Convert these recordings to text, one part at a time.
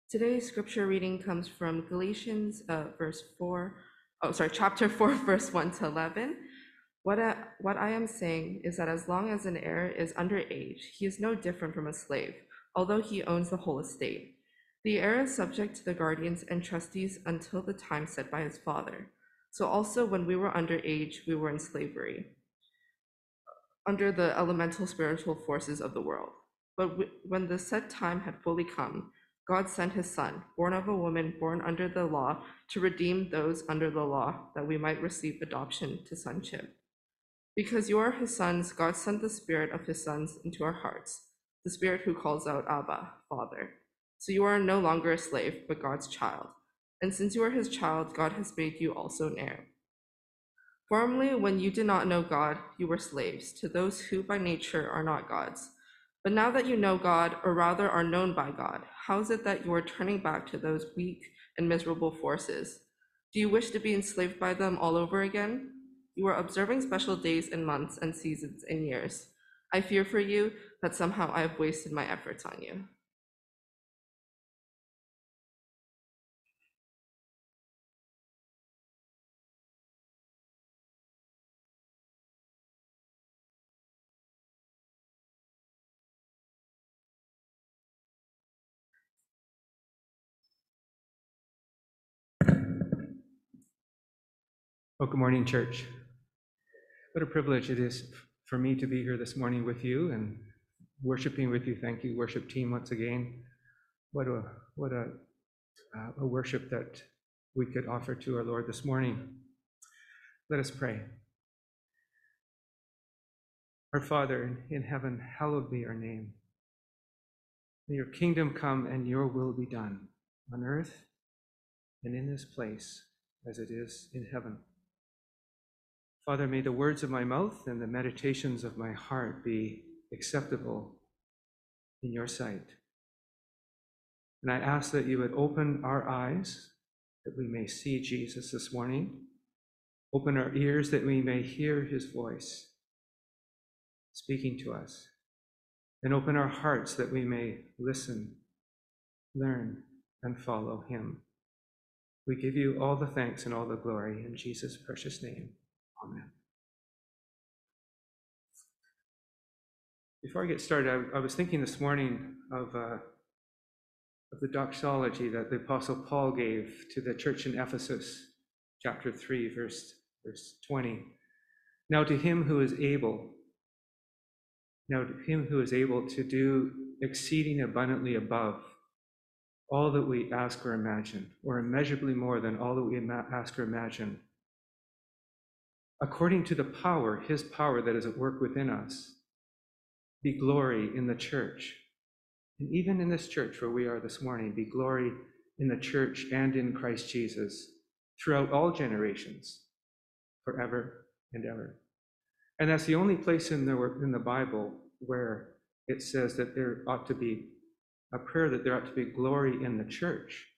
Today's scripture reading comes from Galatians chapter 4, verse 1 to 11. What I am saying is that as long as an heir is underage, he is no different from a slave, although he owns the whole estate. The heir is subject to the guardians and trustees until the time set by his father. So also when we were underage, we were in slavery, under the elemental spiritual forces of the world. But when the set time had fully come, God sent his son, born of a woman, born under the law, to redeem those under the law, that we might receive adoption to sonship. Because you are his sons, God sent the spirit of his sons into our hearts, the spirit who calls out, Abba, Father. So you are no longer a slave, but God's child. And since you are his child, God has made you also an heir. Formerly, when you did not know God, you were slaves to those who by nature are not God's. But now that you know God, or rather are known by God, how is it that you are turning back to those weak and miserable forces? Do you wish to be enslaved by them all over again? You are observing special days and months and seasons and years. I fear for you that somehow I have wasted my efforts on you. Well, good morning, church. What a privilege it is for me to be here this morning with you and worshiping with you. Thank you, worship team, once again. What a worship that we could offer to our Lord this morning. Let us pray. Our Father in heaven, hallowed be your name. May your kingdom come and your will be done on earth and in this place as it is in heaven. Father, may the words of my mouth and the meditations of my heart be acceptable in your sight. And I ask that you would open our eyes, that we may see Jesus this morning. Open our ears that we may hear his voice speaking to us. And open our hearts that we may listen, learn, and follow him. We give you all the thanks and all the glory in Jesus' precious name. Amen. Before I get started, I was thinking this morning of the doxology that the Apostle Paul gave to the church in Ephesus, chapter 3, verse 20. Now to him who is able to do exceeding abundantly above all that we ask or imagine, or immeasurably more than all that we ask or imagine, according to the power, his power that is at work within us, be glory in the church. And even in this church where we are this morning, be glory in the church and in Christ Jesus throughout all generations, forever and ever. And that's the only place in the Bible where it says that there ought to be a prayer, that there ought to be glory in the church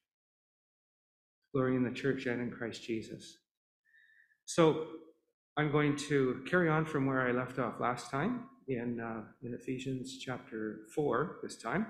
and in Christ Jesus. So I'm going to carry on from where I left off last time in Ephesians chapter 4 this time.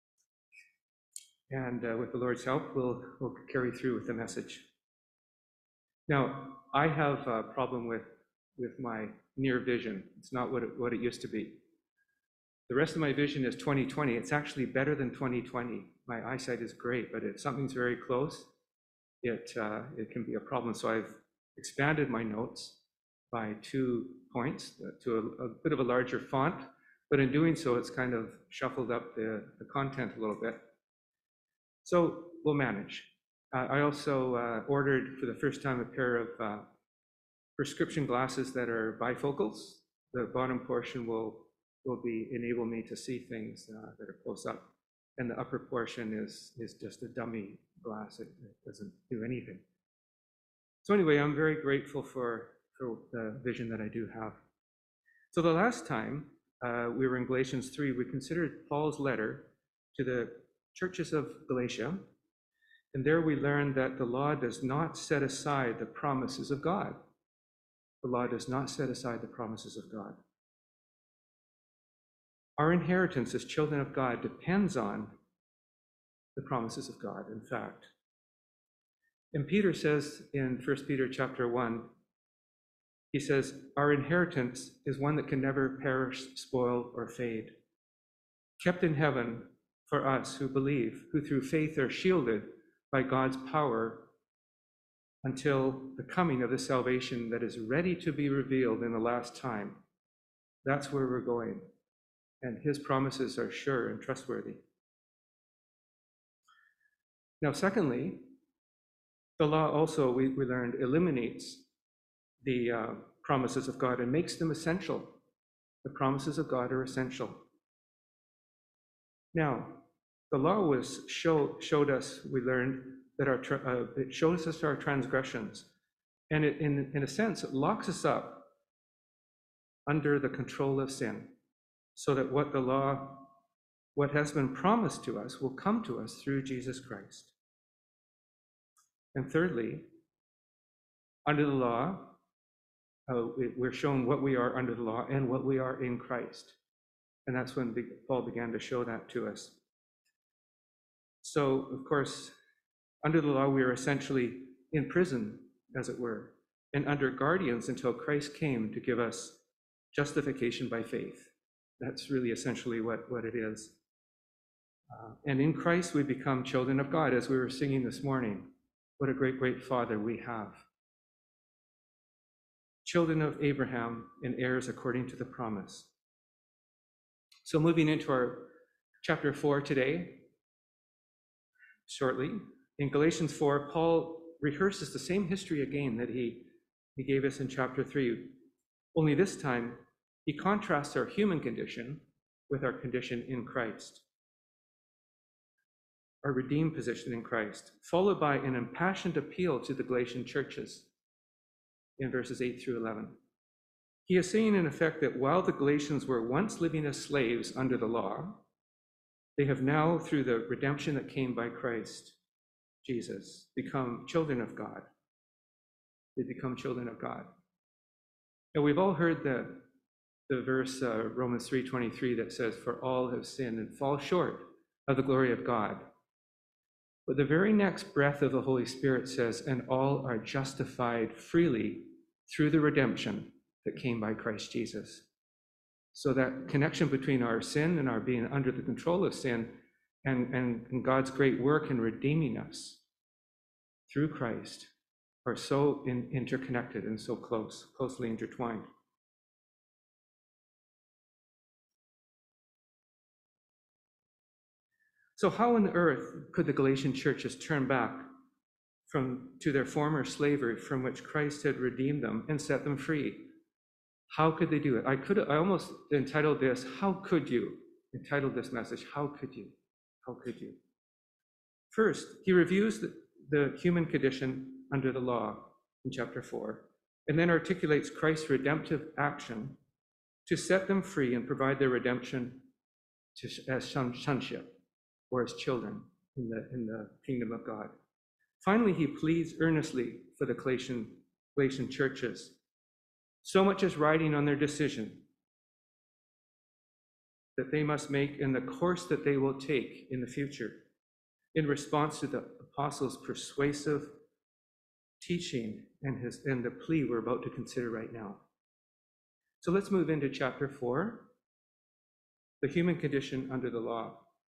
And with the Lord's help, we'll carry through with the message. Now, I have a problem with my near vision. It's not what it used to be. The rest of my vision is 20/20. It's actually better than 20/20. My eyesight is great, but if something's very close, it can be a problem. So I've expanded my notes by 2 points to a bit of a larger font, but in doing so, it's kind of shuffled up the content a little bit. So we'll manage. I also ordered for the first time a pair of prescription glasses that are bifocals. The bottom portion will enable me to see things that are close up, and the upper portion is just a dummy glass. It doesn't do anything. So anyway, I'm very grateful for the vision that I do have. So the last time we were in Galatians 3, we considered Paul's letter to the churches of Galatia, and there we learned that the law does not set aside the promises of God. The law does not set aside the promises of God. Our inheritance as children of God depends on the promises of God, in fact. And Peter says in 1 Peter chapter 1, he says, our inheritance is one that can never perish, spoil, or fade, kept in heaven for us who believe, who through faith are shielded by God's power until the coming of the salvation that is ready to be revealed in the last time. That's where we're going. And his promises are sure and trustworthy. Now, secondly, the law also, we learned, eliminates the promises of God and makes them essential. The promises of God are essential. Now, the law showed us, we learned, that it shows us our transgressions. And it, in a sense, it locks us up under the control of sin, so that what has been promised to us will come to us through Jesus Christ. And thirdly, under the law, we're shown what we are under the law and what we are in Christ. And that's when Paul began to show that to us. So, of course, under the law, we are essentially in prison, as it were, and under guardians until Christ came to give us justification by faith. That's really essentially what it is. And in Christ, we become children of God, as we were singing this morning. What a great, great Father we have. Children of Abraham and heirs according to the promise. So moving into our chapter 4 today, shortly, in Galatians 4, Paul rehearses the same history again that he gave us in chapter 3. Only this time, he contrasts our human condition with our condition in Christ, our redeemed position in Christ, followed by an impassioned appeal to the Galatian churches in verses 8 through 11. He is saying, in effect, that while the Galatians were once living as slaves under the law, they have now, through the redemption that came by Christ Jesus, become children of God. They become children of God. And we've all heard the verse, Romans 3:23, that says, for all have sinned and fall short of the glory of God. But the very next breath of the Holy Spirit says, and all are justified freely through the redemption that came by Christ Jesus. So that connection between our sin and our being under the control of sin and God's great work in redeeming us through Christ are so interconnected and so closely intertwined. So how on earth could the Galatian churches turn back to their former slavery from which Christ had redeemed them and set them free? How could they do it? I almost entitled this, How Could You? Entitled this message, How Could You? How could you? First, he reviews the human condition under the law in chapter 4, and then articulates Christ's redemptive action to set them free and provide their redemption as sonship, or as children in the kingdom of God. Finally, he pleads earnestly for the Galatian churches, so much as riding on their decision that they must make in the course that they will take in the future, in response to the apostles' persuasive teaching and the plea we're about to consider right now. So let's move into chapter 4, the human condition under the law.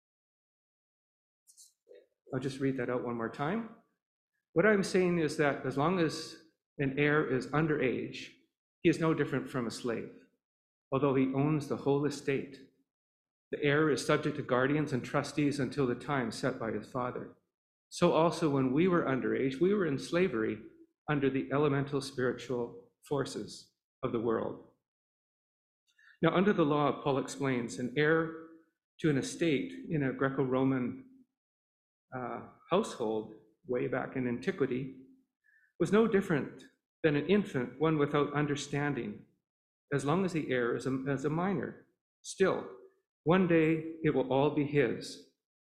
I'll just read that out one more time. What I'm saying is that as long as an heir is underage, he is no different from a slave, although he owns the whole estate. The heir is subject to guardians and trustees until the time set by his father. So also when we were underage, we were in slavery under the elemental spiritual forces of the world. Now, under the law, Paul explains, an heir to an estate in a Greco-Roman household way back in antiquity was no different than an infant, one without understanding, as long as the heir is a minor. Still, one day it will all be his.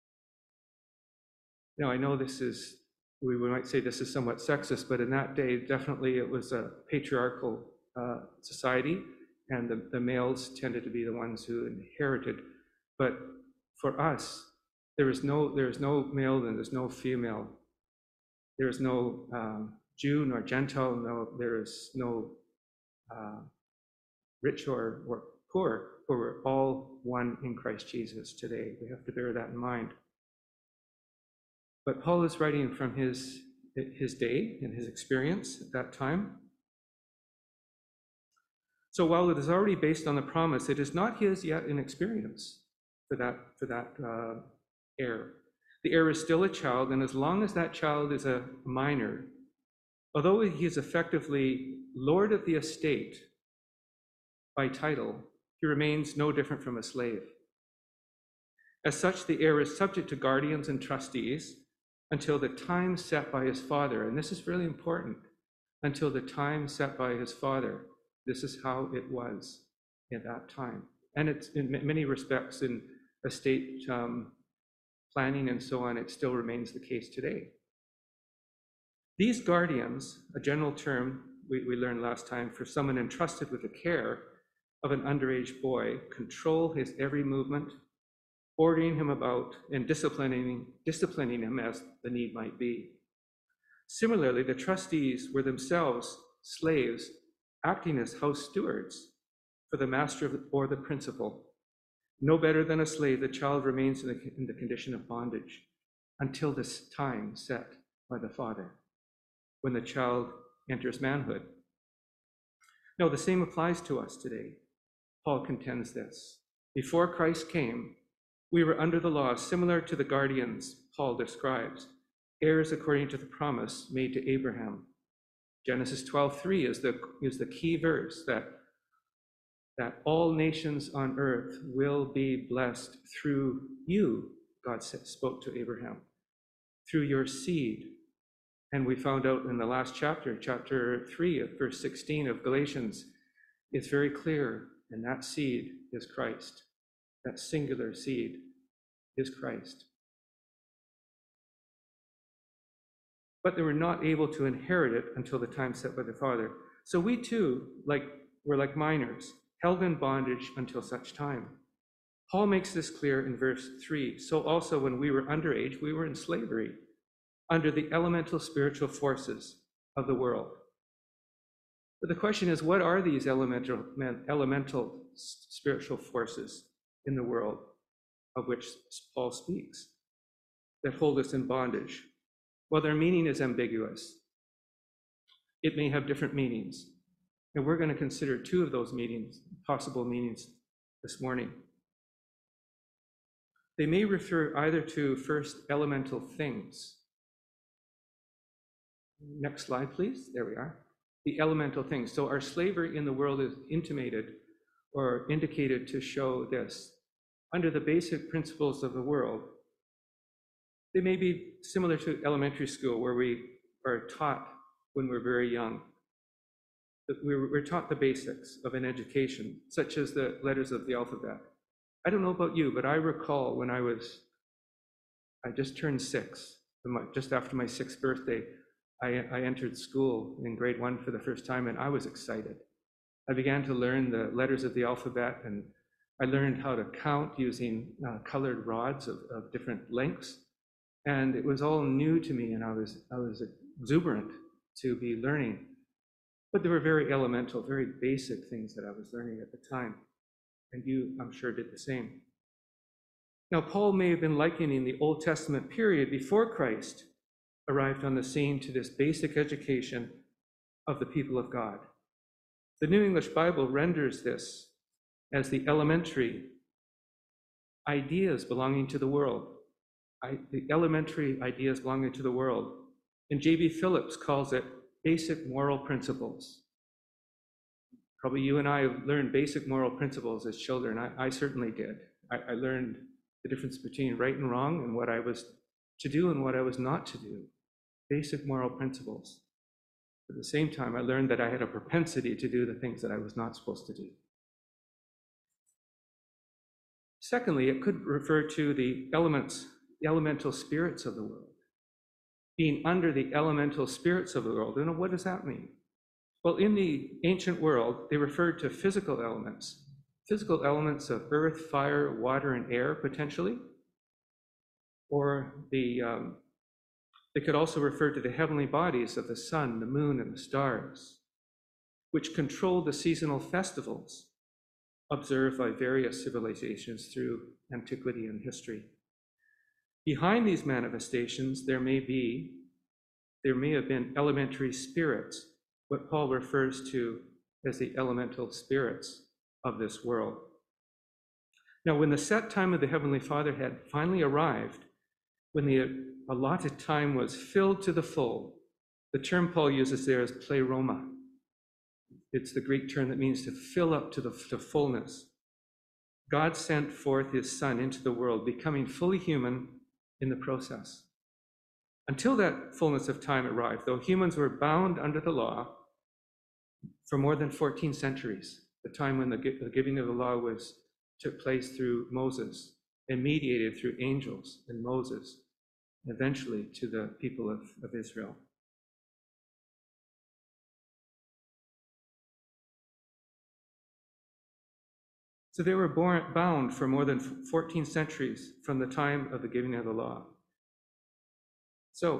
Now, I know we might say this is somewhat sexist, but in that day, definitely it was a patriarchal society, and the males tended to be the ones who inherited. But for us, There is no male and there's no female. There is no Jew nor Gentile. No, there is no rich or poor, for we're all one in Christ Jesus today. We have to bear that in mind. But Paul is writing from his day and his experience at that time. So while it is already based on the promise, it is not his yet in experience for that heir. The heir is still a child, and as long as that child is a minor, although he is effectively lord of the estate by title, he remains no different from a slave. As such, the heir is subject to guardians and trustees until the time set by his father. And this is really important. Until the time set by his father. This is how it was at that time. And it's in many respects in estate planning and so on, it still remains the case today. These guardians, a general term we learned last time for someone entrusted with the care of an underage boy, control his every movement, ordering him about and disciplining him as the need might be. Similarly, the trustees were themselves slaves acting as house stewards for the master or the principal. No better than a slave, the child remains in the condition of bondage until this time set by the father, when the child enters manhood. No, the same applies to us today. Paul contends this. Before Christ came, we were under the law, similar to the guardians Paul describes, heirs according to the promise made to Abraham. Genesis 12:3 is the key verse that all nations on earth will be blessed through you, God spoke to Abraham, through your seed. And we found out in the last chapter 3 of verse 16 of Galatians, it's very clear, and that seed is Christ. That singular seed is Christ. But they were not able to inherit it until the time set by the Father. So we too, were like minors, held in bondage until such time. Paul makes this clear in verse 3. So also when we were underage, we were in slavery under the elemental spiritual forces of the world. But the question is, what are these elemental spiritual forces in the world of which Paul speaks that hold us in bondage? Well, their meaning is ambiguous. It may have different meanings. And we're going to consider two of those possible meanings this morning. They may refer either to, first, elemental things. Next slide, please. There we are. The elemental things. So our slavery in the world is intimated or indicated to show this. Under the basic principles of the world, they may be similar to elementary school, where we are taught when we're very young. We're taught the basics of an education, such as the letters of the alphabet. I don't know about you, but I recall when I just turned 6, just after my 6th birthday, I entered school in grade 1 for the first time, and I was excited. I began to learn the letters of the alphabet, and I learned how to count using colored rods of different lengths. And it was all new to me, and I was exuberant to be learning. But they were very elemental, very basic things that I was learning at the time. And you, I'm sure, did the same. Now, Paul may have been likening the Old Testament period before Christ arrived on the scene to this basic education of the people of God. The New English Bible renders this as the elementary ideas belonging to the world. The elementary ideas belonging to the world. And J.B. Phillips calls it basic moral principles. Probably you and I have learned basic moral principles as children. I certainly did. I learned the difference between right and wrong and what I was to do and what I was not to do. Basic moral principles. At the same time, I learned that I had a propensity to do the things that I was not supposed to do. Secondly, it could refer to the elemental spirits of the world. Being under the elemental spirits of the world. And what does that mean? Well, in the ancient world, they referred to physical elements of earth, fire, water, and air, potentially. or it could also refer to the heavenly bodies of the sun, the moon, and the stars, which control the seasonal festivals observed by various civilizations through antiquity and history. Behind these manifestations, there may have been elementary spirits, what Paul refers to as the elemental spirits of this world. Now, when the set time of the Heavenly Father had finally arrived, when the allotted time was filled to the full, the term Paul uses there is pleroma. It's the Greek term that means to fill up to fullness. God sent forth his Son into the world, becoming fully human in the process. Until that fullness of time arrived, though humans were bound under the law for more than 14 centuries, the time when the giving of the law took place through Moses and mediated through angels and Moses, eventually to the people of Israel. So they were bound for more than 14 centuries from the time of the giving of the law. So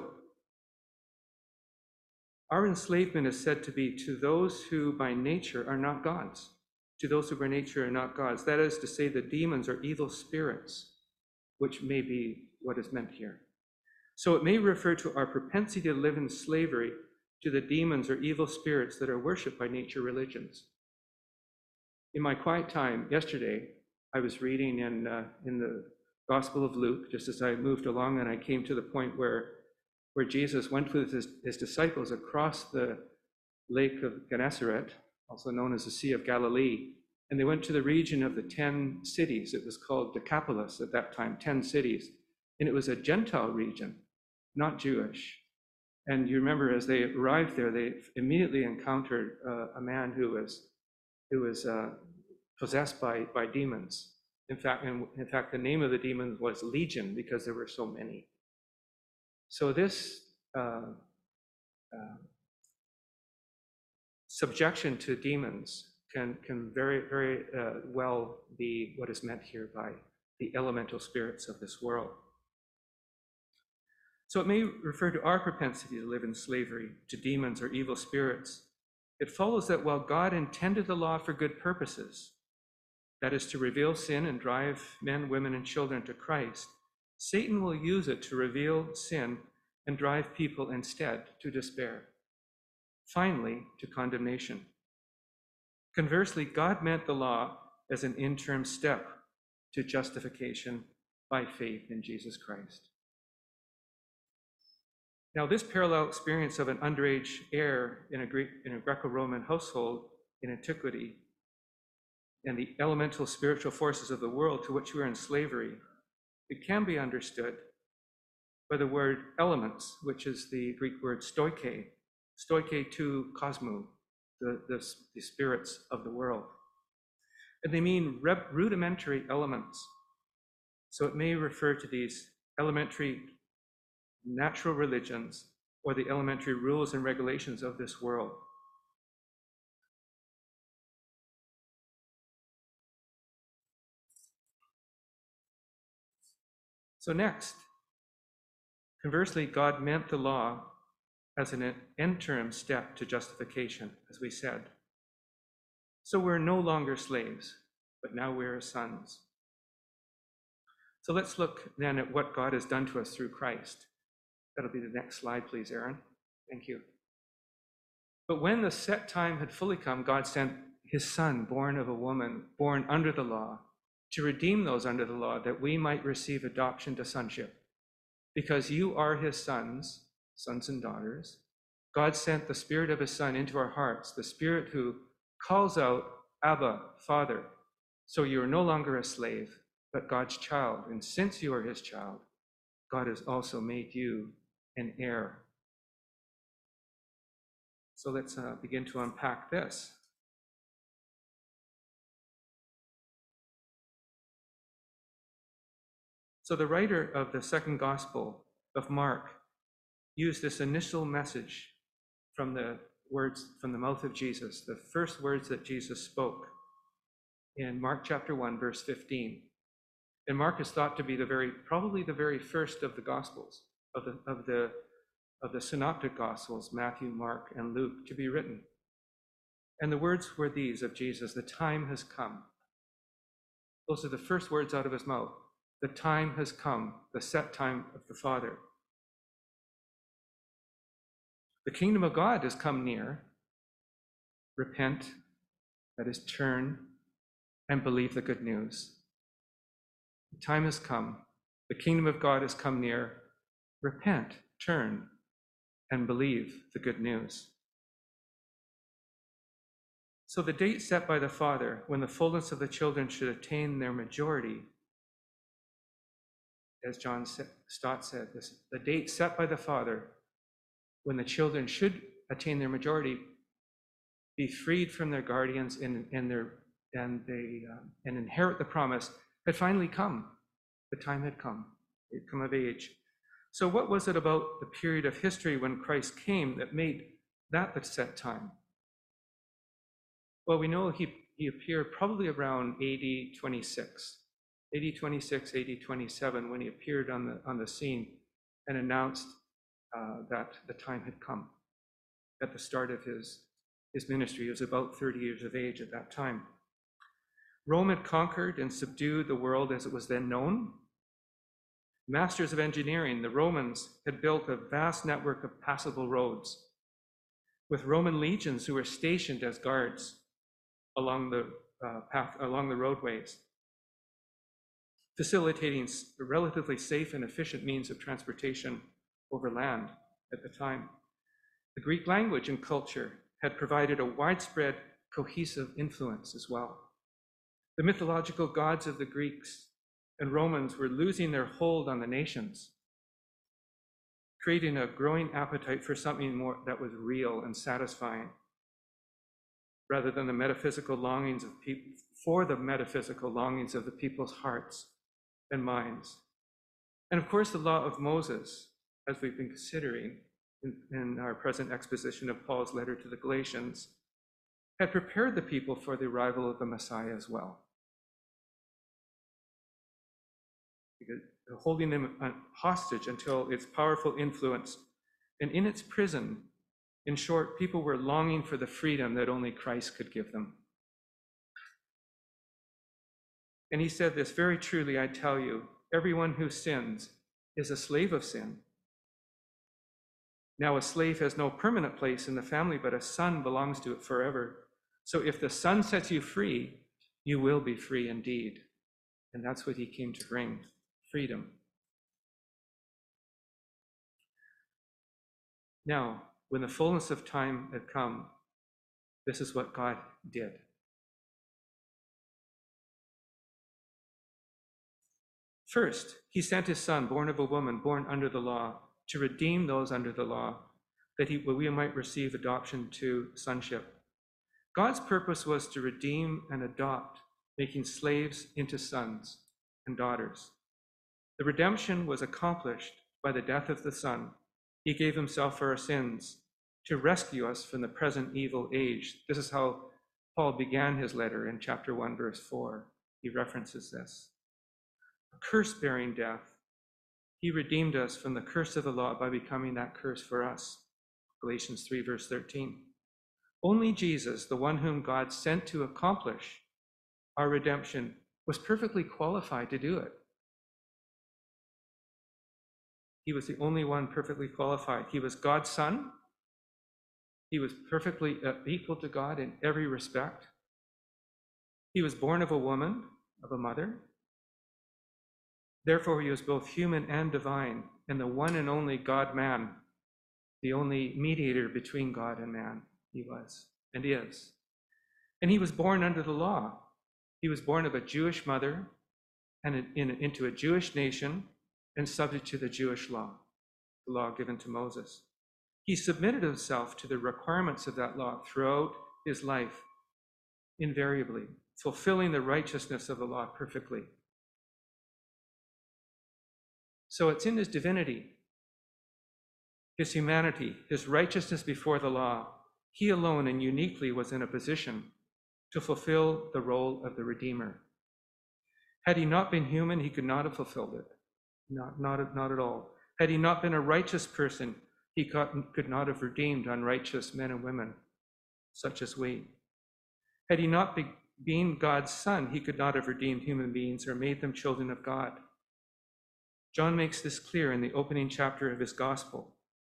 our enslavement is said to be to those who by nature are not gods, to those who by nature are not gods. That is to say, the demons are evil spirits, which may be what is meant here. So it may refer to our propensity to live in slavery to the demons or evil spirits that are worshipped by nature religions. In my quiet time yesterday, I was reading in the Gospel of Luke, just as I moved along, and I came to the point where Jesus went with his disciples across the lake of Gennesaret, also known as the Sea of Galilee, and they went to the region of the 10 cities. It was called Decapolis at that time, 10 cities, and it was a Gentile region, not Jewish. And you remember, as they arrived there, they immediately encountered a man who was possessed by demons. In fact, the name of the demon was Legion, because there were so many. So this subjection to demons can very, very well be what is meant here by the elemental spirits of this world. So it may refer to our propensity to live in slavery to demons or evil spirits. It follows that while God intended the law for good purposes, that is to reveal sin and drive men, women, and children to Christ, Satan will use it to reveal sin and drive people instead to despair, finally to condemnation. Conversely, God meant the law as an interim step to justification by faith in Jesus Christ. Now, this parallel experience of an underage heir in a Greco-Roman household in antiquity and the elemental spiritual forces of the world to which we are in slavery, it can be understood by the word elements, which is the Greek word stoike to cosmou, the spirits of the world. And they mean rudimentary elements. So it may refer to these elementary natural religions or the elementary rules and regulations of this world. So next, conversely, God meant the law as an interim step to justification, as we said. So we're no longer slaves, but now we're sons. So let's look then at what God has done to us through Christ. That'll be the next slide, please, Aaron. Thank you. But when the set time had fully come, God sent his Son, born of a woman, born under the law, to redeem those under the law, that we might receive adoption to sonship. Because you are his sons and daughters, God sent the Spirit of his Son into our hearts, the Spirit who calls out, Abba, Father. So you are no longer a slave, but God's child. And since you are his child, God has also made you an heir. So let's begin to unpack this. So the writer of the second gospel of Mark used this initial message from the words from the mouth of Jesus, the first words that Jesus spoke in Mark chapter 1, verse 15. And Mark is thought to be probably the very first of the Gospels, of the synoptic Gospels, Matthew, Mark, and Luke, to be written. And the words were these of Jesus: "The time has come." Those are the first words out of his mouth. The time has come, the set time of the Father. The kingdom of God has come near. Repent, that is, turn, and believe the good news. The time has come. The kingdom of God has come near. Repent, turn, and believe the good news. So the date set by the Father, when the fullness of the children should attain their majority, as John Stott said, the date set by the Father, when the children should attain their majority, be freed from their guardians and inherit the promise, had finally come. The time had come. It had come of age. So what was it about the period of history when Christ came that made that the set time? Well, we know he appeared probably around AD 26, AD 26, AD 27, when he appeared on the scene and announced that the time had come. At the start of his ministry, he was about 30 years of age at that time. Rome had conquered and subdued the world as it was then known. Masters of engineering, the Romans had built a vast network of passable roads, with Roman legions who were stationed as guards along the roadways, facilitating relatively safe and efficient means of transportation over land at the time. The Greek language and culture had provided a widespread, cohesive influence as well. The mythological gods of the Greeks and Romans were losing their hold on the nations, creating a growing appetite for something more that was real and satisfying, rather than the metaphysical longings of people, for the metaphysical longings of the people's hearts and minds. And of course, the law of Moses, as we've been considering in our present exposition of Paul's letter to the Galatians, had prepared the people for the arrival of the Messiah as well. Because holding them hostage until its powerful influence, and in its prison, in short, people were longing for the freedom that only Christ could give them. And he said this: "Very truly, I tell you, everyone who sins is a slave of sin. Now a slave has no permanent place in the family, but a son belongs to it forever. So if the Son sets you free, you will be free indeed." And that's what he came to bring: freedom. Now, when the fullness of time had come, this is what God did. First, he sent his Son, born of a woman, born under the law, to redeem those under the law, that we might receive adoption to sonship. God's purpose was to redeem and adopt, making slaves into sons and daughters. The redemption was accomplished by the death of the Son. He gave himself for our sins to rescue us from the present evil age. This is how Paul began his letter in chapter 1, verse 4. He references this. A curse-bearing death. He redeemed us from the curse of the law by becoming that curse for us. Galatians 3, verse 13. Only Jesus, the one whom God sent to accomplish our redemption, was perfectly qualified to do it. He was the only one perfectly qualified. He was God's Son. He was perfectly equal to God in every respect. He was born of a woman, of a mother. Therefore, he was both human and divine, and the one and only God-man, the only mediator between God and man. He was and is. And he was born under the law. He was born of a Jewish mother and into a Jewish nation and subject to the Jewish law, the law given to Moses. He submitted himself to the requirements of that law throughout his life, invariably, fulfilling the righteousness of the law perfectly. So it's in his divinity, his humanity, his righteousness before the law. He alone and uniquely was in a position to fulfill the role of the Redeemer. Had he not been human, he could not have fulfilled it. Not at all. Had he not been a righteous person, he could not have redeemed unrighteous men and women, such as we. Had he not been God's son, he could not have redeemed human beings or made them children of God. John makes this clear in the opening chapter of his gospel.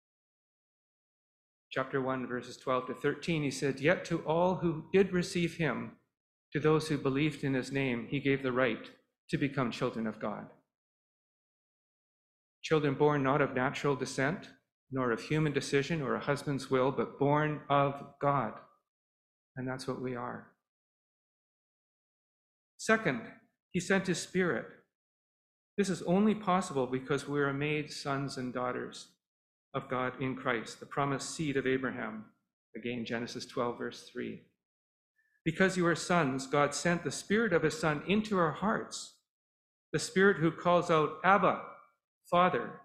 Chapter 1, verses 12 to 13, he said, "Yet to all who did receive him, to those who believed in his name, he gave the right to become children of God. Children born not of natural descent, nor of human decision or a husband's will, but born of God." And that's what we are. Second, he sent his Spirit. This is only possible because we are made sons and daughters of God in Christ, the promised seed of Abraham. Again, Genesis 12, verse 3. Because you are sons, God sent the Spirit of his Son into our hearts, the Spirit who calls out, "Abba, Father."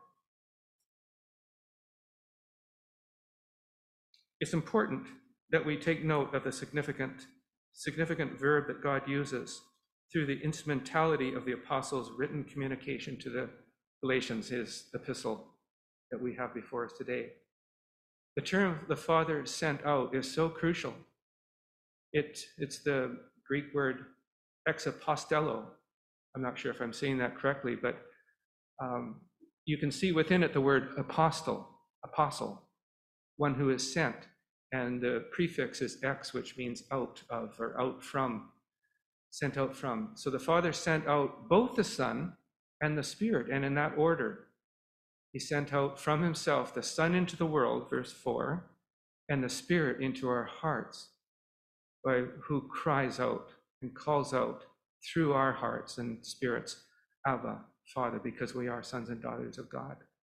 It's important that we take note of the significant verb that God uses through the instrumentality of the apostles' written communication to the Galatians, his epistle that we have before us today. The term "the Father sent out" is so crucial. It's the Greek word exapostello. I'm not sure if I'm saying that correctly, but you can see within it the word apostle, one who is sent. And the prefix is ex, which means out of or out from, sent out from. So the Father sent out both the Son and the Spirit, and in that order. He sent out from himself the Son into the world, verse 4, and the Spirit into our hearts, by who cries out and calls out through our hearts and spirits, "Abba, Father," because we are sons and daughters of God.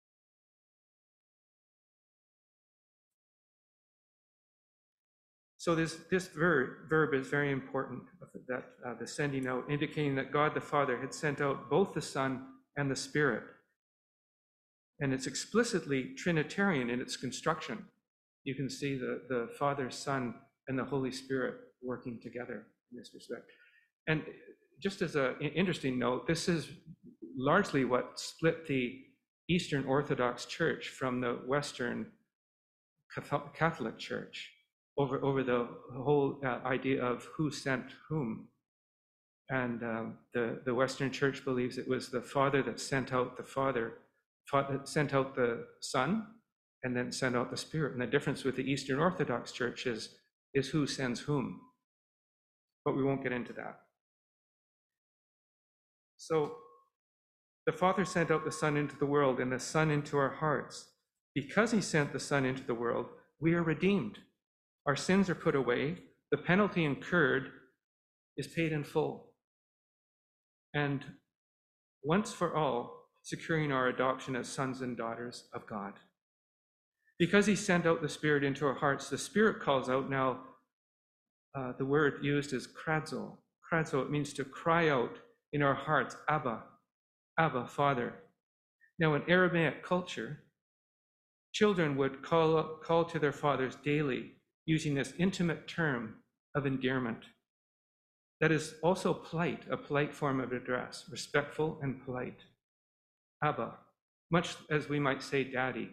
So this verb is very important, that the sending out, indicating that God the Father had sent out both the Son and the Spirit. And it's explicitly Trinitarian in its construction. You can see the Father, Son, and the Holy Spirit working together in this respect. And just as an interesting note, this is largely what split the Eastern Orthodox Church from the Western Catholic Church over the whole idea of who sent whom. And the Western Church believes it was the Father that sent out sent out the Son, and then sent out the Spirit. And the difference with the Eastern Orthodox Church is who sends whom. But we won't get into that. So the Father sent out the Son into the world, and the Son into our hearts. Because he sent the Son into the world, we are redeemed. Our sins are put away. The penalty incurred is paid in full. And once for all, securing our adoption as sons and daughters of God. Because he sent out the Spirit into our hearts, the Spirit calls out now, the word used is kradzo. Kradzo, it means to cry out in our hearts, "Abba, Abba, Father." Now in Aramaic culture, children would call to their fathers daily using this intimate term of endearment. That is also polite, a polite form of address, respectful and polite. Abba, much as we might say daddy,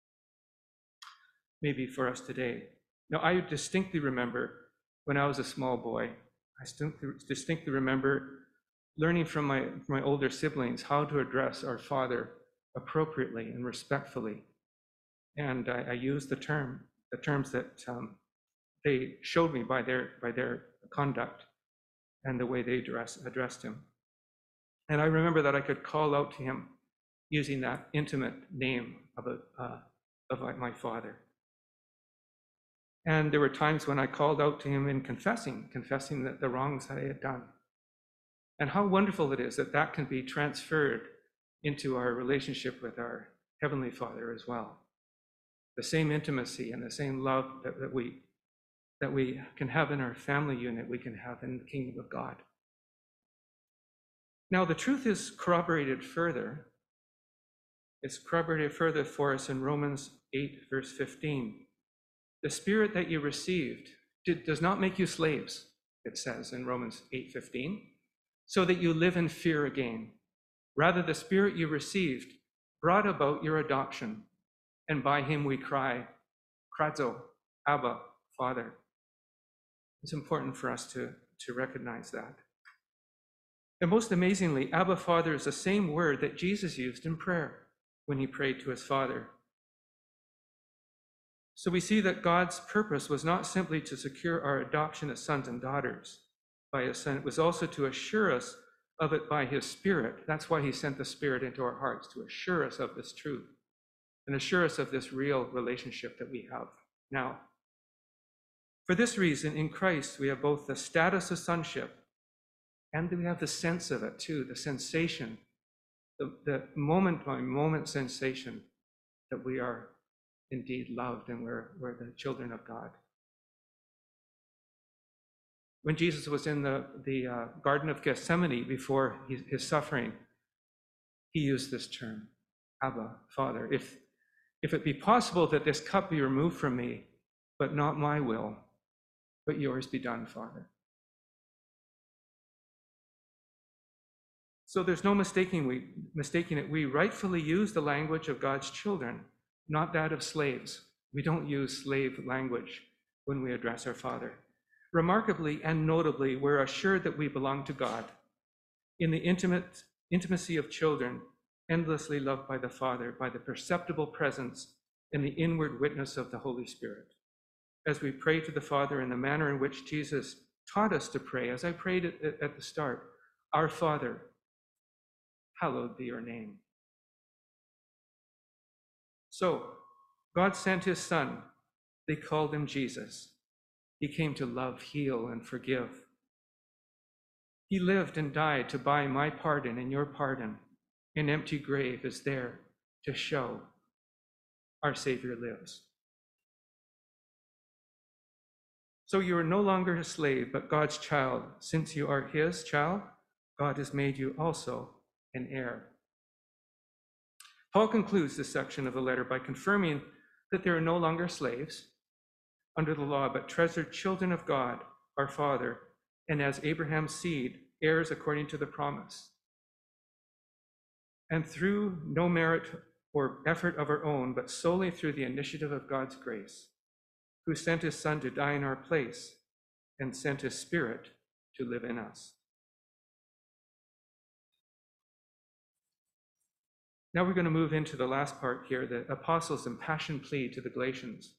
maybe for us today. Now, I distinctly remember when I was a small boy, I distinctly remember learning from my older siblings how to address our Father appropriately and respectfully. And I used the terms that they showed me by their conduct and the way they addressed him. And I remember that I could call out to him using that intimate name of my Father. And there were times when I called out to him in confessing that the wrongs that I had done. And how wonderful it is that can be transferred into our relationship with our Heavenly Father as well. The same intimacy and the same love that we can have in our family unit, we can have in the kingdom of God. Now, the truth is corroborated further. It's corroborated further for us in Romans 8, verse 15. The Spirit that you received does not make you slaves, it says in Romans 8:15, so that you live in fear again. Rather, the Spirit you received brought about your adoption, and by him we cry, Kradzo, Abba, Father. It's important for us to recognize that. And most amazingly, Abba, Father is the same word that Jesus used in prayer when he prayed to his Father. So we see that God's purpose was not simply to secure our adoption as sons and daughters by his Son, it was also to assure us of it by his Spirit. That's why he sent the Spirit into our hearts, to assure us of this truth and assure us of this real relationship that we have now. For this reason, in Christ, we have both the status of sonship and we have the sense of it too, the sensation, the moment-by-moment sensation that we are indeed loved and we're the children of God. When Jesus was in the Garden of Gethsemane before his suffering, he used this term, Abba, Father. If it be possible that this cup be removed from me, but not my will, but yours be done, Father. So there's no mistaking it. We rightfully use the language of God's children, not that of slaves. We don't use slave language when we address our Father. Remarkably and notably, we're assured that we belong to God in the intimacy of children, endlessly loved by the Father, by the perceptible presence and the inward witness of the Holy Spirit. As we pray to the Father in the manner in which Jesus taught us to pray, as I prayed at the start, Our Father, hallowed be your name. So, God sent his Son. They called him Jesus. He came to love, heal, and forgive. He lived and died to buy my pardon and your pardon. An empty grave is there to show our Savior lives. So you are no longer a slave, but God's child. Since you are his child, God has made you also an heir. Paul concludes this section of the letter by confirming that there are no longer slaves under the law, but treasured children of God, our Father, and as Abraham's seed, heirs according to the promise. And through no merit or effort of our own, but solely through the initiative of God's grace, who sent his Son to die in our place and sent his Spirit to live in us. Now we're going to move into the last part here, the apostles' impassioned plea to the Galatians.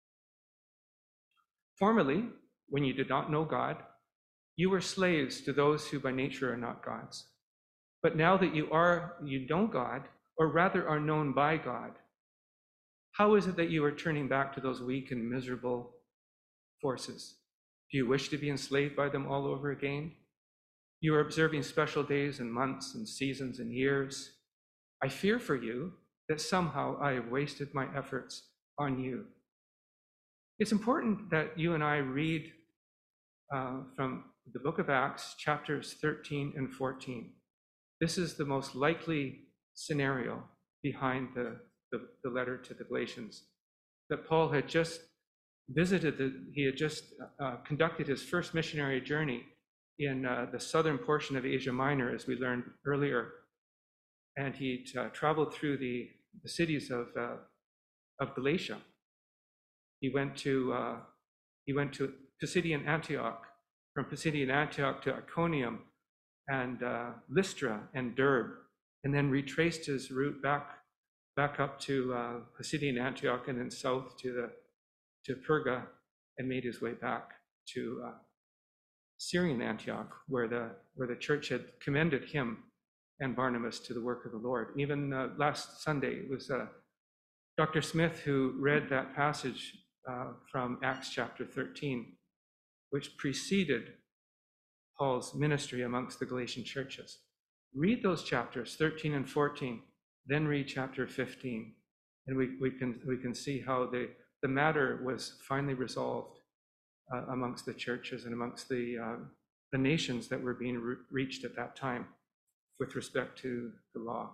Formerly, when you did not know God, you were slaves to those who by nature are not God's. But now that you know God, or rather are known by God, how is it that you are turning back to those weak and miserable forces? Do you wish to be enslaved by them all over again? You are observing special days and months and seasons and years. I fear for you that somehow I have wasted my efforts on you. It's important that you and I read from the book of Acts, chapters 13 and 14. This is the most likely scenario behind the letter to the Galatians, that Paul had just he had just conducted his first missionary journey in the southern portion of Asia Minor, as we learned earlier. And he traveled through the cities of Galatia. He went to Pisidian Antioch, from Pisidian Antioch to Iconium and Lystra and Derbe, and then retraced his route back up to Pisidian Antioch and then south to Perga, and made his way back to Syrian Antioch, where the church had commended him and Barnabas to the work of the Lord. Even last Sunday, it was Dr. Smith who read that passage from Acts chapter 13, which preceded Paul's ministry amongst the Galatian churches. Read those chapters 13 and 14, then read chapter 15, and we can see how the matter was finally resolved amongst the churches and amongst the nations that were being reached at that time with respect to the law.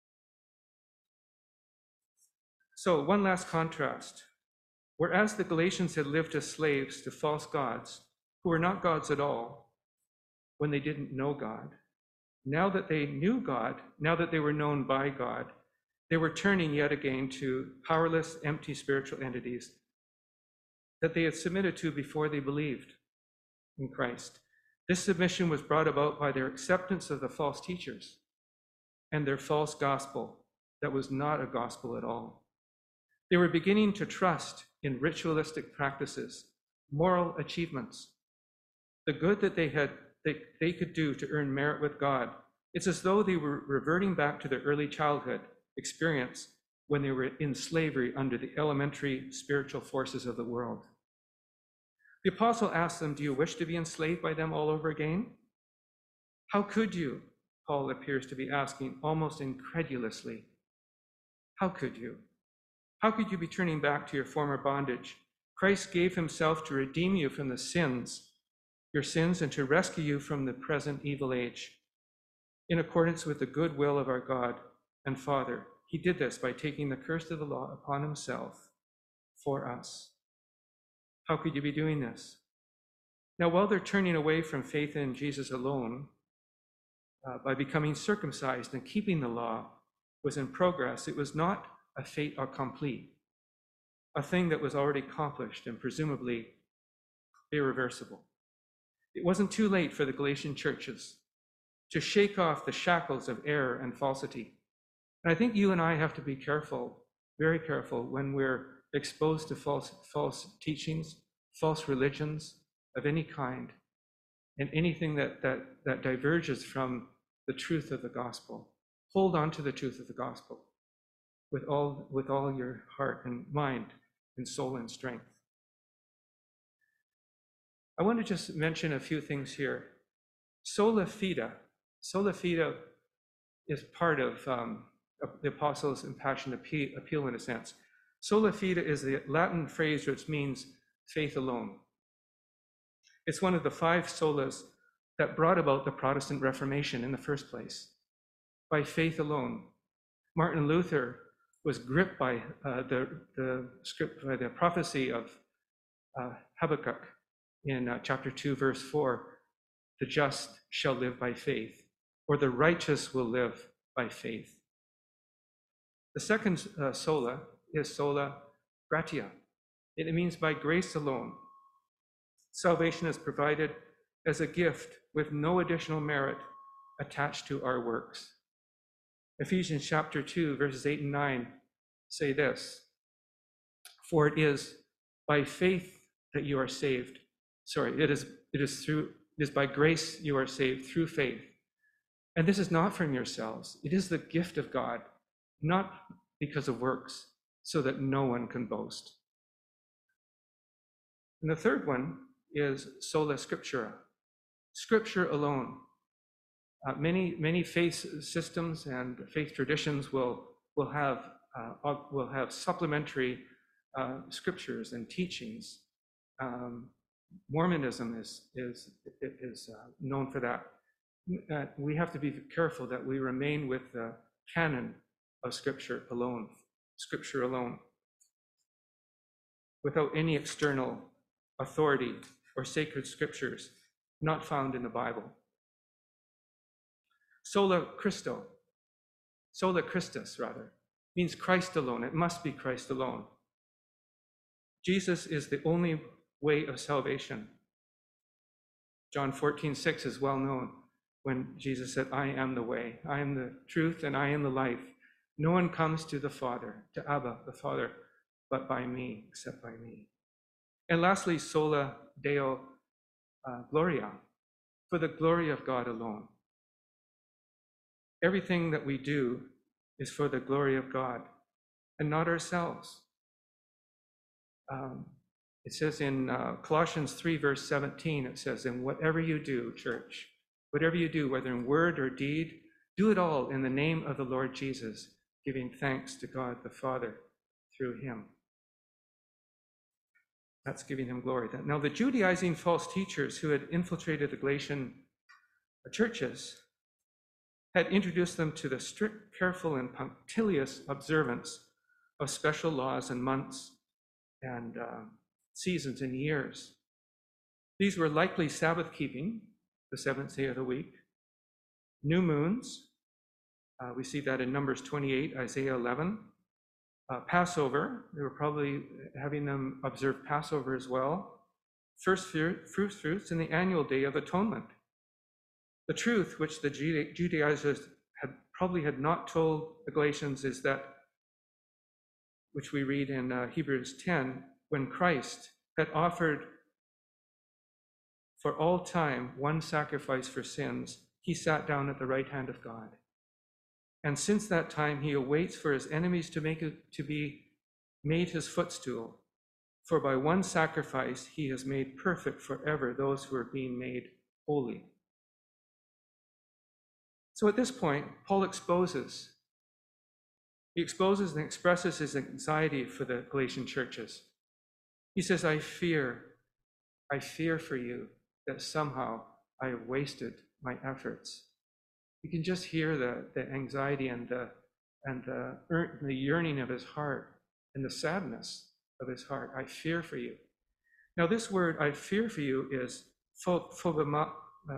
So one last contrast. Whereas the Galatians had lived as slaves to false gods, who were not gods at all, when they didn't know God, Now that they knew God, now that they were known by God, they were turning yet again to powerless, empty spiritual entities that they had submitted to before they believed in Christ. This submission was brought about by their acceptance of the false teachers and their false gospel that was not a gospel at all. They were beginning to trust in ritualistic practices, moral achievements, the good that they could do to earn merit with God. It's as though they were reverting back to their early childhood experience when they were in slavery under the elementary spiritual forces of the world. The apostle asked them, "Do you wish to be enslaved by them all over again?" How could you? Paul appears to be asking almost incredulously. How could you? How could you be turning back to your former bondage? Christ gave himself to redeem you from your sins, and to rescue you from the present evil age. In accordance with the good will of our God and Father, he did this by taking the curse of the law upon himself for us. How could you be doing this? Now, while they're turning away from faith in Jesus alone, by becoming circumcised and keeping the law was in progress, it was not a fait accompli, a thing that was already accomplished and presumably irreversible. It wasn't too late for the Galatian churches to shake off the shackles of error and falsity. And I think you and I have to be careful, very careful, when we're exposed to false teachings, false religions of any kind, and anything that diverges from the truth of the gospel. Hold on to the truth of the gospel with all your heart and mind and soul and strength. I want to just mention a few things here. Sola fide is part of the apostles' impassioned appeal in a sense. Sola fide is the Latin phrase which means faith alone. It's one of the 5 solas that brought about the Protestant Reformation in the first place, by faith alone. Martin Luther was gripped by the prophecy of Habakkuk in chapter 2, verse 4, "The just shall live by faith," or "the righteous will live by faith." The second sola is sola gratia. It means by grace alone. Salvation is provided as a gift with no additional merit attached to our works. Ephesians chapter 2, verses 8 and 9 say this: "For it is by faith that you are saved." It is by grace you are saved through faith. And this is not from yourselves. It is the gift of God, not because of works, so that no one can boast. And the third one is sola scriptura, Scripture alone. Many faith systems and faith traditions will have supplementary scriptures and teachings. Mormonism is known for that. We have to be careful that we remain with the canon of Scripture alone, without any external authority or sacred scriptures not found in the Bible. Sola Christus, means Christ alone. It must be Christ alone. Jesus is the only way of salvation. John 14:6 is well known when Jesus said, "I am the way, I am the truth, and I am the life. No one comes to the Father, to Abba, the Father, but by me, except by me." And lastly, sola Deo Gloria, for the glory of God alone. Everything that we do is for the glory of God and not ourselves. It says in Colossians 3, verse 17, it says, "And whatever you do, church, whatever you do, whether in word or deed, do it all in the name of the Lord Jesus, giving thanks to God the Father through him." That's giving him glory. Now, the Judaizing false teachers who had infiltrated the Galatian churches had introduced them to the strict, careful, and punctilious observance of special laws and months and seasons and years. These were likely Sabbath keeping, the 7th day of the week, new moons. We see that in Numbers 28, Isaiah 11. Passover, they were probably having them observe Passover as well. First fruits, and the annual Day of Atonement. The truth which the Judaizers had not told the Galatians is that, which we read in Hebrews 10, when Christ had offered for all time one sacrifice for sins, he sat down at the right hand of God. And since that time, he awaits for his enemies to be made his footstool. For by one sacrifice, he has made perfect forever those who are being made holy. So at this point, Paul exposes and expresses his anxiety for the Galatian churches. He says, I fear for you that somehow I have wasted my efforts. You can just hear the anxiety and the yearning of his heart and the sadness of his heart. I fear for you. Now, this word, I fear for you, is phobemai.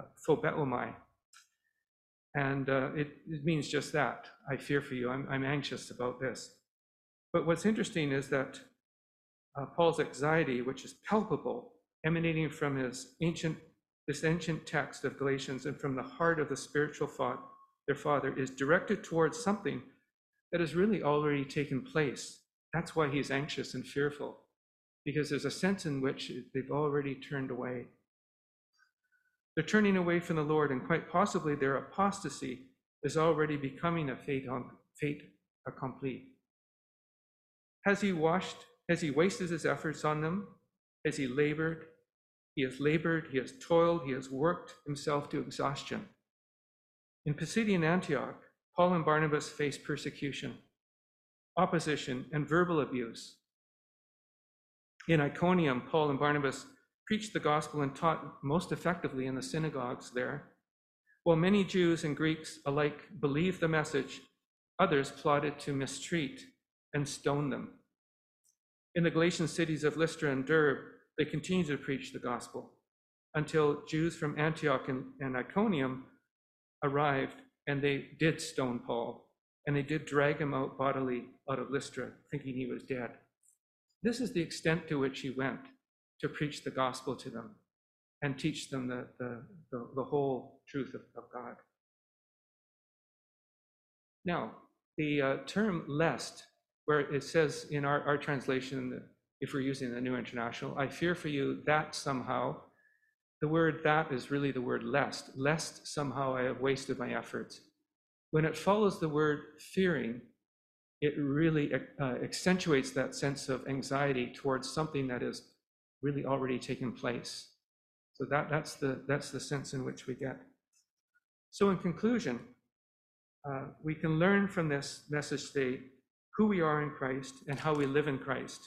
And it means just that. I fear for you. I'm anxious about this. But what's interesting is that Paul's anxiety, which is palpable, emanating from this ancient text of Galatians and from the heart of the spiritual their father, is directed towards something that has really already taken place. That's why he's anxious and fearful, because there's a sense in which they've already turned away. They're turning away from the Lord, and quite possibly their apostasy is already becoming a fait accompli. Has he wasted his efforts on them? Has he labored? He has labored, he has toiled, he has worked himself to exhaustion. In Pisidian Antioch, Paul and Barnabas faced persecution, opposition, and verbal abuse. In Iconium, Paul and Barnabas preached the gospel and taught most effectively in the synagogues there. While many Jews and Greeks alike believed the message, others plotted to mistreat and stone them. In the Galatian cities of Lystra and Derbe, they continued to preach the gospel until Jews from Antioch and Iconium arrived, and they did stone Paul, and they did drag him out bodily out of Lystra, thinking he was dead. This is the extent to which he went to preach the gospel to them and teach them the whole truth of God. Now, the term lest, where it says in our translation, if we're using the New International, I fear for you that somehow, the word that is really the word lest somehow I have wasted my efforts. When it follows the word fearing, it really accentuates that sense of anxiety towards something that is really already taken place. So that's the sense in which we get. So in conclusion, we can learn from this message today who we are in Christ and how we live in Christ.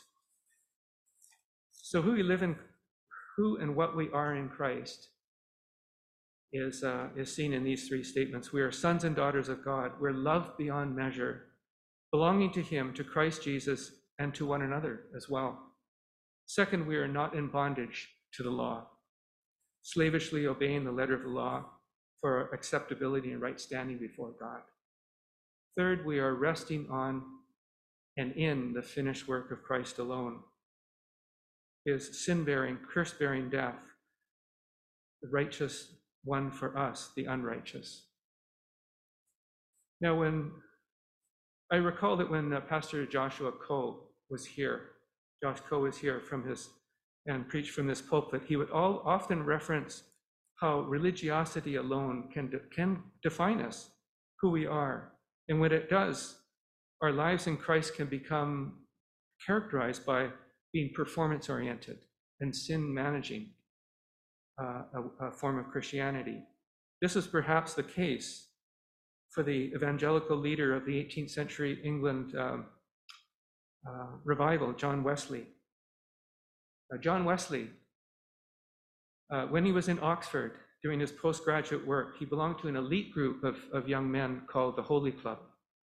So who and what we are in Christ is seen in these three statements. We are sons and daughters of God. We're loved beyond measure, belonging to him, to Christ Jesus, and to one another as well. Second, we are not in bondage to the law, slavishly obeying the letter of the law for acceptability and right standing before God. Third, we are resting on and in the finished work of Christ alone. His sin-bearing, curse-bearing death, the righteous one for us, the unrighteous. Now, when I recall that when Pastor Joshua Coe was here, Josh Coe was here and preached from this pulpit, he would often reference how religiosity alone can define us, who we are. And when it does, our lives in Christ can become characterized by being performance-oriented and sin-managing, a form of Christianity. This is perhaps the case for the evangelical leader of the 18th century England revival, John Wesley. John Wesley, when he was in Oxford doing his postgraduate work, he belonged to an elite group of young men called the Holy Club.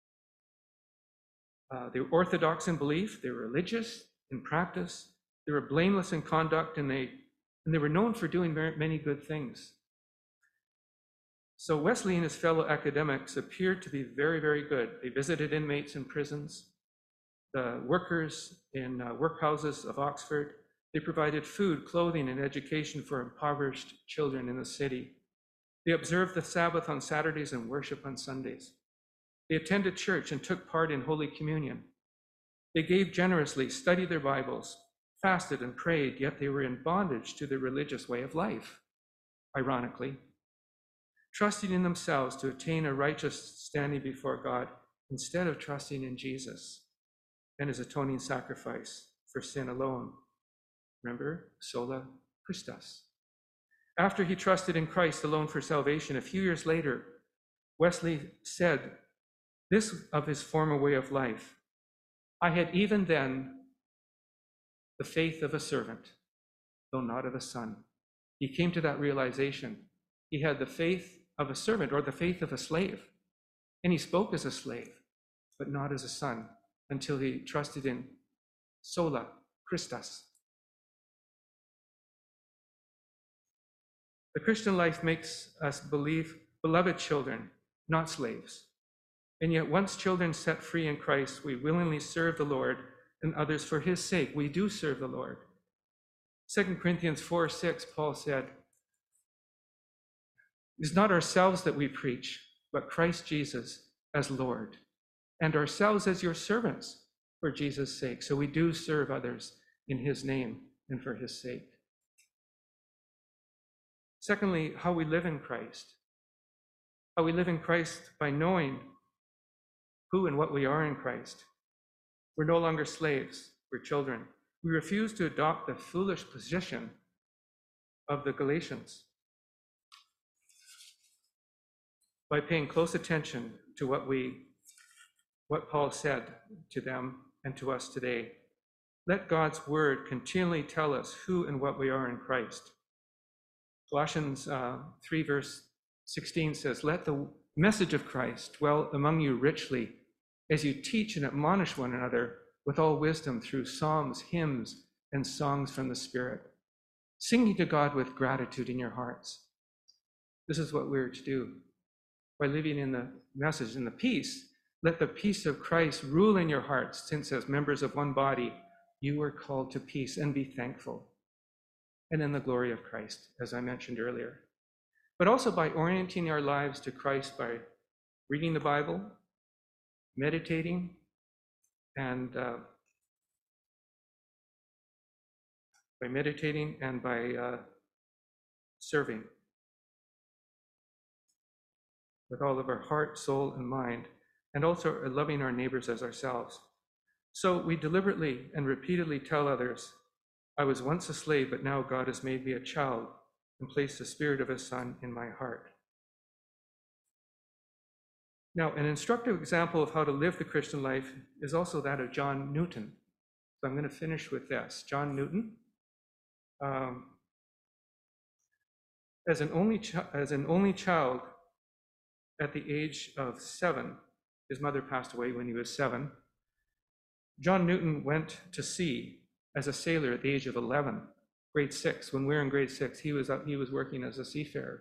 They were orthodox in belief, they were religious in practice, they were blameless in conduct, and they were known for doing many good things. So Wesley and his fellow academics appeared to be very, very good. They visited inmates in prisons, the workers in workhouses of Oxford. They provided food, clothing, and education for impoverished children in the city. They observed the Sabbath on Saturdays and worship on Sundays. They attended church and took part in Holy Communion. They gave generously, studied their Bibles, fasted and prayed, yet they were in bondage to the religious way of life, ironically, trusting in themselves to attain a righteous standing before God instead of trusting in Jesus and his atoning sacrifice for sin alone. Remember, sola Christus. After he trusted in Christ alone for salvation, a few years later, Wesley said this of his former way of life: I had even then the faith of a servant, though not of a son. He came to that realization. He had the faith of a servant, or the faith of a slave. And he spoke as a slave, but not as a son, until he trusted in sola Christus. The Christian life makes us believe beloved children, not slaves. And yet once children set free in Christ, we willingly serve the Lord and others for his sake. We do serve the Lord. 2 Corinthians 4:6, Paul said, it is not ourselves that we preach, but Christ Jesus as Lord, and ourselves as your servants for Jesus' sake. So we do serve others in his name and for his sake. Secondly, how we live in Christ. How we live in Christ by knowing who and what we are in Christ. We're no longer slaves, we're children. We refuse to adopt the foolish position of the Galatians by paying close attention to what Paul said to them and to us today. Let God's word continually tell us who and what we are in Christ. Colossians 3 verse 16 says, let the message of Christ dwell among you richly as you teach and admonish one another with all wisdom through psalms, hymns, and songs from the Spirit, singing to God with gratitude in your hearts. This is what we're to do. By living in the message and the peace, let the peace of Christ rule in your hearts, since as members of one body, you were called to peace, and be thankful. And in the glory of Christ, as I mentioned earlier. But also by orienting our lives to Christ by reading the Bible, meditating, and by serving with all of our heart, soul, and mind, and also loving our neighbors as ourselves. So we deliberately and repeatedly tell others, I was once a slave, but now God has made me a child and placed the spirit of his Son in my heart. Now, an instructive example of how to live the Christian life is also that of John Newton. So I'm going to finish with this. John Newton, as an only child at the age of 7, his mother passed away when he was 7. John Newton went to sea as a sailor at the age of 11, grade 6. When we were in grade 6, he was working as a seafarer.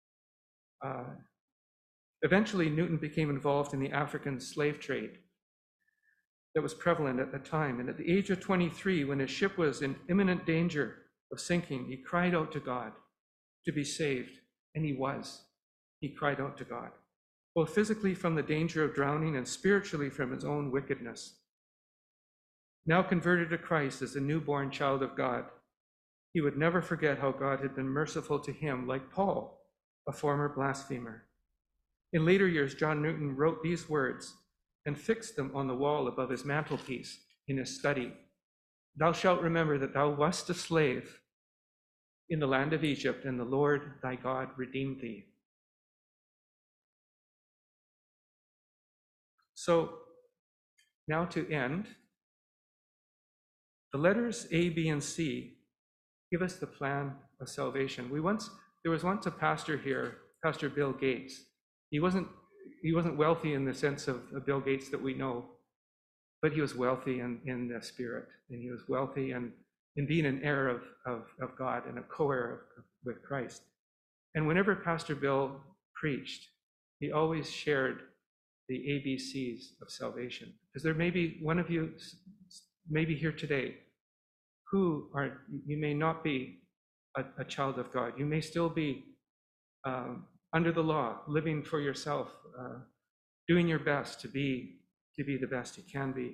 Eventually, Newton became involved in the African slave trade that was prevalent at the time. And at the age of 23, when his ship was in imminent danger of sinking, he cried out to God to be saved. And he was. He cried out to God, both physically from the danger of drowning and spiritually from his own wickedness. Now converted to Christ as a newborn child of God, he would never forget how God had been merciful to him, like Paul, a former blasphemer. In later years, John Newton wrote these words and fixed them on the wall above his mantelpiece in his study. Thou shalt remember that thou wast a slave in the land of Egypt, and the Lord thy God redeemed thee. So now to end, the letters A, B, and C give us the plan of salvation. There was once a pastor here, Pastor Bill Gates. He wasn't wealthy in the sense of Bill Gates that we know, but he was wealthy in the spirit, and he was wealthy in being an heir of God and a co-heir with Christ. And whenever Pastor Bill preached, he always shared the ABCs of salvation. Because there may be one of you, maybe here today, you may not be a child of God. You may still be under the law, living for yourself, doing your best to be the best you can be.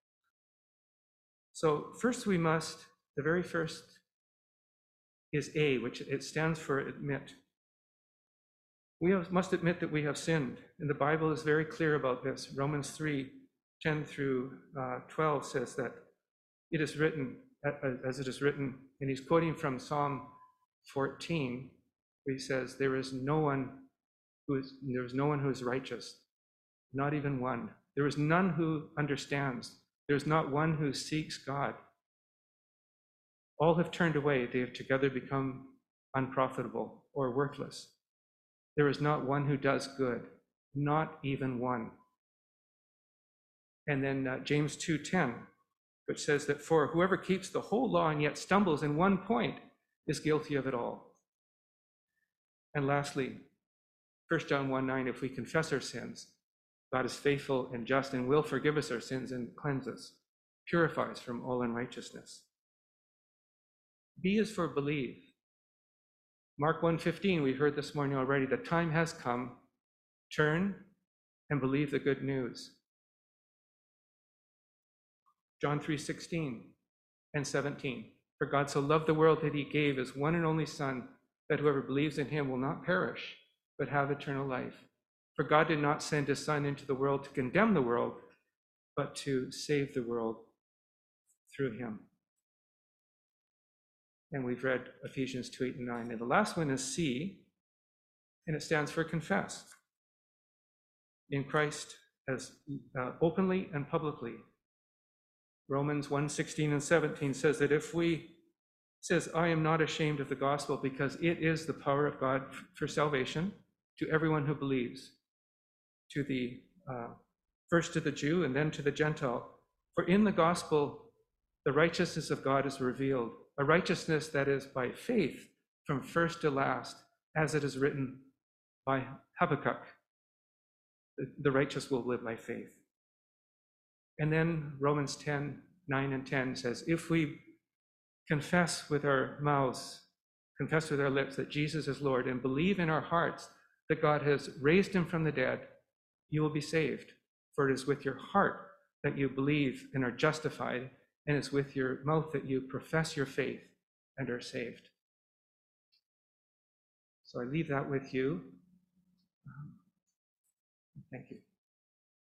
So first the very first is A, which it stands for admit. We must admit that we have sinned, and the Bible is very clear about this. Romans 3:10 through 12 says that it is written, as it is written, and he's quoting from Psalm 14, where he says, there is no one who is righteous, not even one. There is none who understands. There is not one who seeks God. All have turned away. They have together become unprofitable or worthless. There is not one who does good, not even one. And then James 2:10, which says that for whoever keeps the whole law and yet stumbles in one point is guilty of it all. And lastly, 1 John 1:9, if we confess our sins, God is faithful and just and will forgive us our sins and cleanse us, purify us from all unrighteousness. B is for believe. Mark 1:15, we heard this morning already, the time has come. Turn and believe the good news. John 3:16 and 17, for God so loved the world that he gave his one and only Son, that whoever believes in him will not perish, but have eternal life. For God did not send his Son into the world to condemn the world, but to save the world through him. And we've read Ephesians 2:8 and 9. And the last one is C, and it stands for confess. In Christ as openly and publicly. Romans 1:16 and 17 says that says, I am not ashamed of the gospel, because it is the power of God for salvation to everyone who believes, to the first to the Jew and then to the Gentile. For in the gospel, the righteousness of God is revealed, a righteousness that is by faith from first to last, as it is written by Habakkuk. The righteous will live by faith. And then Romans 10:9 and 10 says, if we confess with our mouths, confess with our lips that Jesus is Lord, and believe in our hearts that God has raised him from the dead, you will be saved. For it is with your heart that you believe and are justified, and it's with your mouth that you profess your faith and are saved. So I leave that with you. Thank you.